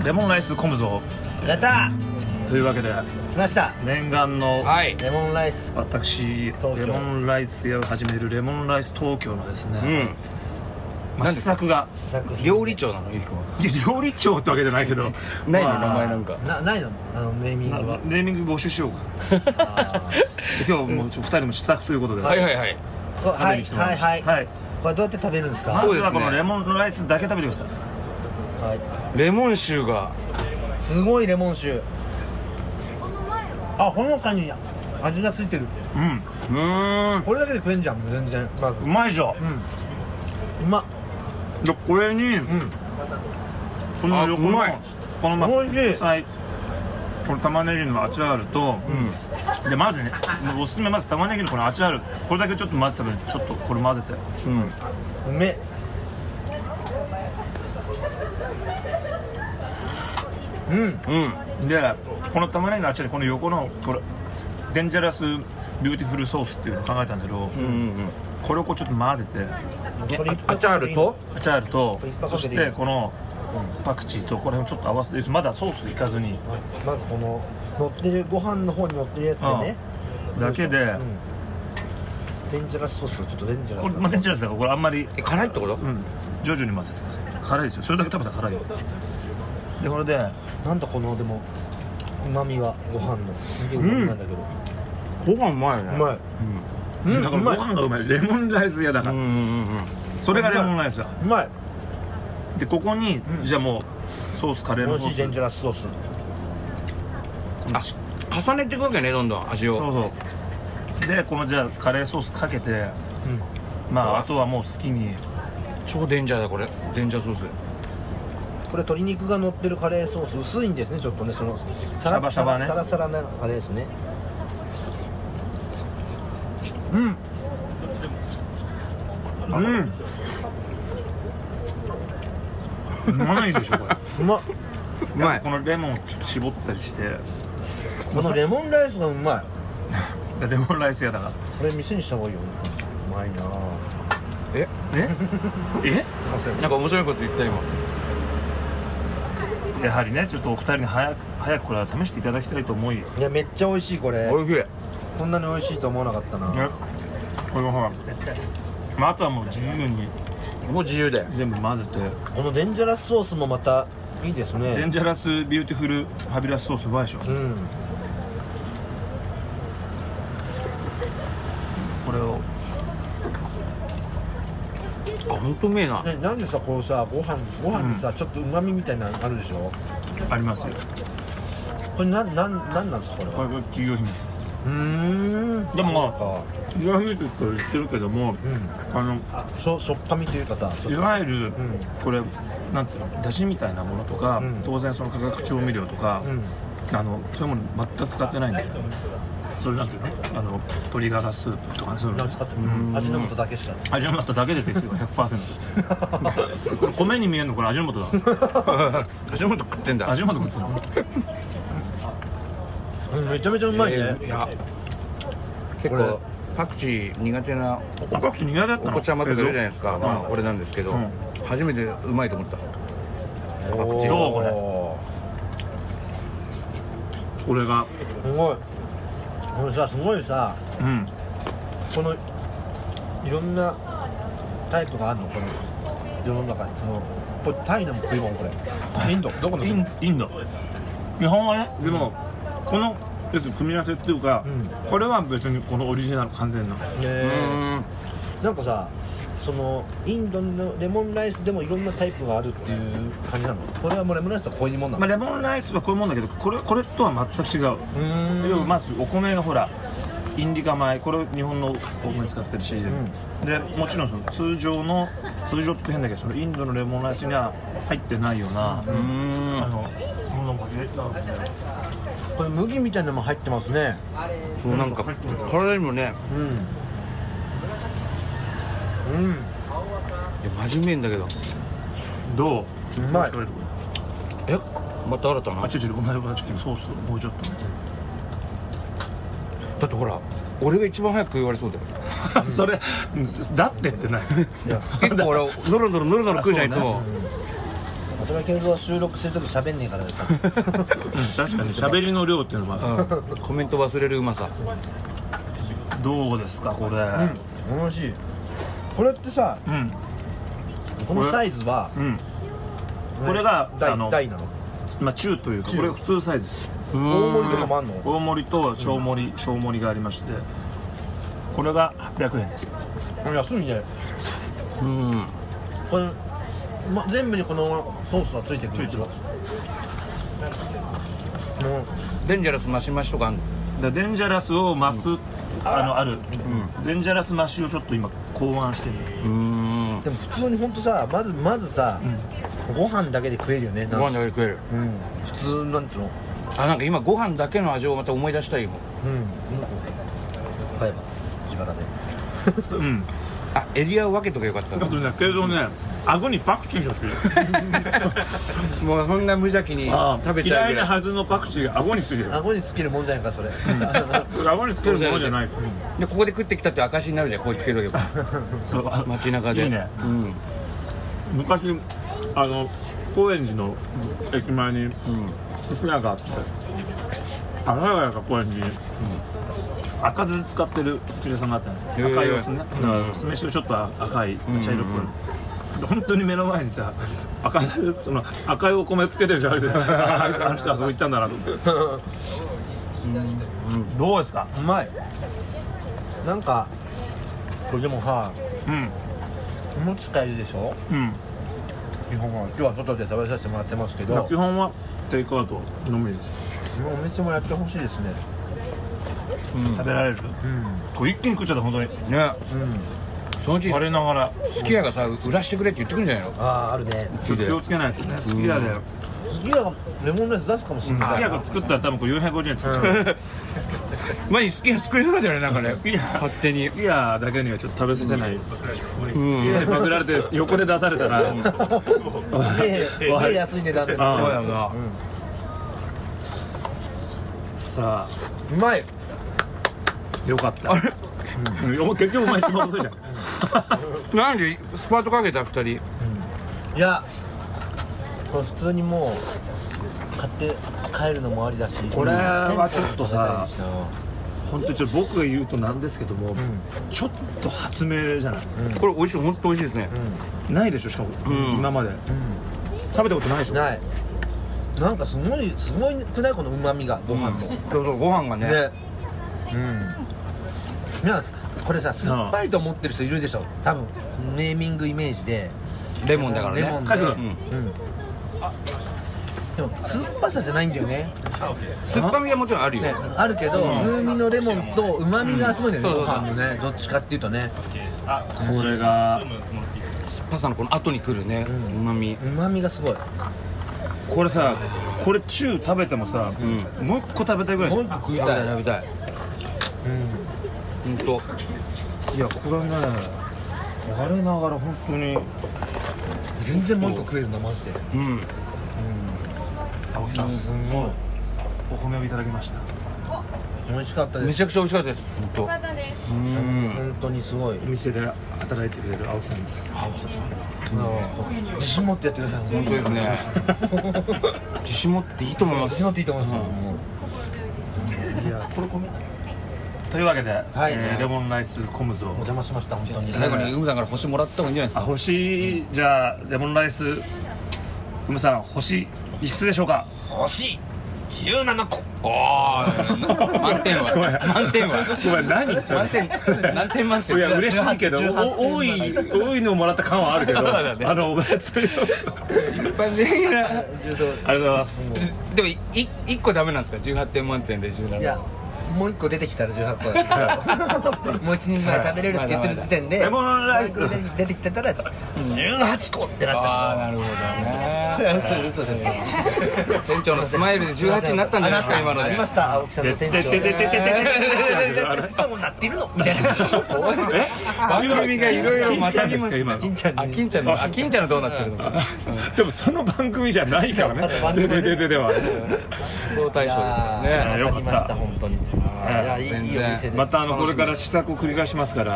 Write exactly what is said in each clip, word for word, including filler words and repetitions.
レモンライス混むぞ。 やったというわけで来ました念願の、 はい、 レモンライス私レモンライス屋を始めるレモンライス東京のですね、 うんまあ、試作が試作品料理長なのゆきくんは。 いや料理長ってわけじゃないけどないの、 まあ名前なんかなないのあのネーミングはネーミング募集しようかあ今日もうふたりも試作ということで、 はいはいはい。 ーはいはいはい、 はい、 これどうやって食べるんですか？ まそうですねずはこのレモンライスだけ食べてください。 はいレモン臭がすごいレモン臭。あ、ほのかに味がついてる。 うんうーんこれだけで食えんじゃん全然まずうまいでしょ。 うんうまっ。 でこれに、 うんこの横のあうまいこのまおいしいはいこの玉ねぎのアチャールと、でまずねおすすめまず玉ねぎのこのアチャールこれだけちょっと混ぜたのにちょっとこれ混ぜてうんうめっ。うんうんでこの玉ねぎのアチャールこの横のこれデンジャラスビューティフルソースっていうのを考えたんだけど、 うんうんこれをこうちょっと混ぜてこれいっぱいアチャールとアチャールといっぱいそしかけていいてこのパクチーとこれをちょっと合わせてまだソースいかずにまずこの乗ってるご飯の方に乗ってるやつでねだけで、 うんデンジャラスソースをちょっとデンジャラスこれ、まあ、デンジャラスだからこれあんまりえ辛いってこと？ うん徐々に混ぜてください。辛いですよそれだけ食べたら辛いよ。でこれでなんだこのでもうまみはご飯のすげえうまみなんだけど、 ご飯うまいね。 うまいうんだからごうまい飯がうまいレモンライス屋だから、 うんうんうんそれがレモンライスだ。 うまいでここに、 うんじゃあもうソースカレーのソース美味しいデンジャラスソース。 あ、重ねていくわけね、どんどん味を。 そうそうでこのじゃあカレーソースかけてうんまああとはもう好きに超デンジャーだこれ。デンジャーソース。 これ鶏肉が乗ってるカレーソース薄いんですねちょっとねそのサラシャバシャバねサラサラなカレーですね。うんうんうまいでしょこれうまっ。 うまい。 このレモンちょっと絞ったりしてこのレモンライスがうまい。 レモンライス屋だからこれ店にした方がいいよ。うまいなぁ。 え、 ええなんか面白いこと言った今。 やはりねちょっとお二人に早く早くこれは試していただきたいと思い、ね、 いやめっちゃ美味しいこれ。 おいしい。 こんなに美味しいと思わなかったな。 これはほら、まあ、あとはもう自由にもう自由で。 全部混ぜてこのデンジャラスソースもまたいいですね。 デンジャラスビューティフルファビュラスソースうまいでしょ。 うんこれをあ、本当うめえな。 ね、なんでさこうさご飯ご飯にさ、ちょっとうまみみたいなのあるでしょ。 ありますよ。 これなんなんなんなんですかこれは。 これが企業秘密です。 うーんでもまあそうか企業秘密と言ってるけども、あのしょしょっぱみというかさちょっいとわゆる、 んこれなんていうのだしみたいなものとか、 うん当然その化学調味料とか、 うんあのそういうもの全く使ってないんで、それなんていうのあの鶏ガラスープとかねそういうのなん使ってる味の素だけしか味の素だけでですよ ひゃくパーセント これ米に見えるのこれ味の素だ味の素食ってんだ。 味の素食ってるのうんめちゃめちゃうまいね、 えーいや結これ構パクチー苦手なパクチー苦手だったのお子ちゃまとかいるじゃないですか。まあ俺なんですけど、 うん初めてうまいと思った。 おーパクチーどうこれこれがすごいこれさすごいさうんこのいろんなタイプがあるのこの世の中にそのこれタイの食い物これインドどこのイ国ンインド日本はねでもこの別に組み合わせっていうか、 うんこれは別にこのオリジナル完全なうねーん。 なんかさそのインドのレモンライスでもいろんなタイプがあるっていう感じなの。これはもうレモンライスはこういうもんなの。 まあ、レモンライスはこういうもんだけどこれこれとは全く違う。 うーん要はまずお米がほらインディカ米これ日本のお米使ってるし、でもちろんその通常の通常って変だけどそのインドのレモンライスには入ってないような、 うーん。 あのものも入れたんですね。 これ麦みたいなのも入ってますね。 そうなんか体にもね、 うんうんいや真面目んだけど。 どううまい。 え、また新たな。 あちょちょ同じ同じソースもうちょっとだってほら俺が一番早く言われそうだよ。 それだってってないいや結構俺ノロノロノロノロ食うじゃんいつも。 それはけど収録してる時喋んねえからですうん、確かに喋りの量っていうのはうん、コメント忘れるうまさ。 どうですかこれ。 うん美味しい。これってさ、 うん、 このサイズは、 うん、これが大あの大なの？ まあ中というかこれが普通サイズです。 大盛りとかもあんの？ 大盛りと小盛り、小盛りがありまして、これがはっぴゃくえんです。 安いね。 うん。 これ、ま、全部にこのソースがついてくるんですよ。もうデンジャラスマシマシとかあんの？ だデンジャラスを増す、うん、あのある、うん、デンジャラス増しをちょっと今考案してる。 うん。 でも普通に本当さ、まずまずさ、うん、ご飯だけで食えるよね。 ご飯だけで食える。 うん。普通なんつうの。 あ、なんか今ご飯だけの味をまた思い出したいよ。 うん。買えば自腹で。 うん。 あ、エリアを分けとけよかったあとね、けどね、顎にパクチーがついてる。 もうそんな無邪気に食べちゃうぐらい。 嫌いなはずのパクチーが顎についてる。 顎につけるもんじゃないかそれ。 顎につけるものじゃない。 でここで食ってきたって証になるじゃん。ここにつけとけば。 そう、 街中で。 いいね。 うん。 昔あの高円寺の駅前に寿司屋があって、赤屋が高円寺に。赤酢使ってる寿司屋さんがあったね。赤いお酢ね。酢飯がちょっと赤い茶色っぽい。本当に目の前にさ、赤いその赤いお米つけてるじゃん。あの人あそこ行ったんだなと思って。どうですか？ うまい。なんかこれでもさ、 うん。 お持ち帰りでしょ？ うん。 基本は今日は外で食べさせてもらってますけど。 基本はテイクアウトのみです。 お店もやってほしいですね。 うん、食べられる、うん、これ一気に食っちゃった本当にね、うん、そのうち我ながらすき家がさ売らしてくれって言ってくるんじゃないの？ あああるね。 ちょっと気をつけないとね。すき家だよ。 すき家がレモンライス出すかもしれない。 すき家が作ったら多分これよんひゃくごじゅうえん作る。 マジすき家作りそうじゃないなんかね。勝手にすき家だけにはちょっと食べさせない。すき家にパクられて横で出されたら。 ええ安い値段で。そうやな。 さあうまい。 よかった。結局お前一番遅いじゃん。 なんでスパートかけたふたり。 いやこれ普通にもう買って帰るのもありだし、 これはちょっとさ本当にちょっと僕が言うとなんですけども、ちょっと発明じゃない。 これ美味しい。本当美味しいですね。 ないでしょしかも今まで食べたことないでしょ。 ない。なんかすごいすごいくないこの旨味がご飯の。そうそうご飯がね。 うん。いやこれさ酸っぱいと思ってる人いるでしょ多分ネーミングイメージでレモンだからね。 レモンで、うんうん、でも酸っぱさじゃないんだよね。 酸っぱみはもちろんあるよ、ね、 あるけど、うん、風味のレモンと旨味がすごいんだよね、うん、ご飯のねどっちかっていうとね。 これが酸っぱさのこの後に来るね旨味旨味がすごい。 これさこれ中食べてもさ、うん、もう一個食べたいぐらい。 もう一個食いたい食べたい。うん本当。 いやこれね我ながら本当に全然もう一個食えるのマジで。うん、うん、 青木さん、うん、お米をいただきました。 美味しかったです。 めちゃくちゃ美味しかったです本当。うん本当にすごい。 お店で働いてくれる青木さんです。 青木さん自信持ってやってください。 本当ですね。自信持っていいと思います。 自信持っていいと思いますよ、 うん、いやこれ米というわけで、はいえー、レモンライスコムズをお邪魔しました本当に。 最後にうむさんから星もらった方がいいんじゃないですか。 あ星、うん、じゃあレモンライスうむさん星いくつでしょうか。 星じゅうななこ。 おー満点は満点はお前何満点何点満点。 いや嬉しいけど多い多いのをもらった感はあるけどね、あの別に一般的なありがとうございます。 でもいいっこダメなんですか。じゅうはってん満点でじゅうなな。 いやもう一個出てきたらじゅうはっこだけどもう一人前食べれるって言ってる時点でレモンライス出てきてたらじゅうはちこってなっちゃう。 ああなるほどね。 嘘嘘です。 店長のスマイルでじゅうはちになったんじゃないですか今ので。 ありました青木さんと店長でしかもなっているのみたいな。 え番組がいろいろまたぎます。 金ちゃんあ金ちゃんのあ金ちゃんのどうなってるのか。 でもその番組じゃないからね。ででででではそう大将ですからね。 よかった本当に。いやいいお店です。 またあのこれから試作を繰り返しますから。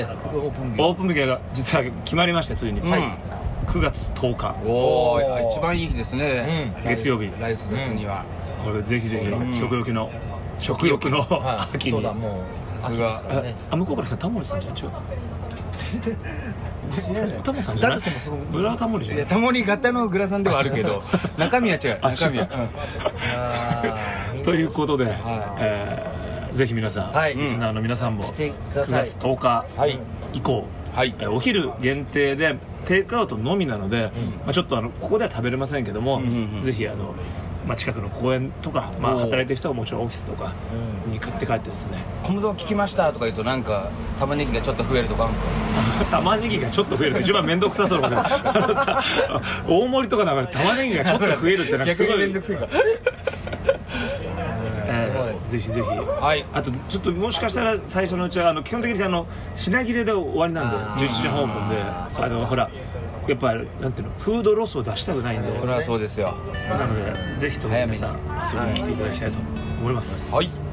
オープン日言った方がいいんじゃないですか。 オープン日が実は決まりましてついに。はい。 くがつとおかおお、一番いい日ですね、 月曜日、 ライスですには、 これぜひぜひ食欲の食欲の秋に。 そうだ、もうさすがあ、向こうから来たタモリさんじゃん、違うタモリさんじゃない？ブラタモリじゃない？ タモリ型のグラサンではあるけど中身は違う、中身はということで、ぜひ皆さん、リスナーの皆さんもくがつとおか以降、お昼限定でテイクアウトのみなので、ちょっとあのここでは食べれませんけども、ぜひあのまあ、近くの公園とか、まあ、働いてる人はもちろんオフィスとかに買って帰ってですね、 小麦聞きましたとか言うと、なんか玉ねぎがちょっと増えるとかあるんですか？ 玉ねぎがちょっと増えるって一番面倒くさそうなことあのさ、大盛りとかだから玉ねぎがちょっと増えるってなんかすごい面倒くさいからえー、ぜひぜひ、 はい、 あとちょっともしかしたら最初のうちはあの基本的にあの品切れで終わりなんでじゅういちじはんオープンで、あのほらやっぱりなんていうの、フードロスを出したくないんで、 それはそうですよ。 なのでぜひとも皆さん遊びに来ていただきたいと思います。 はい。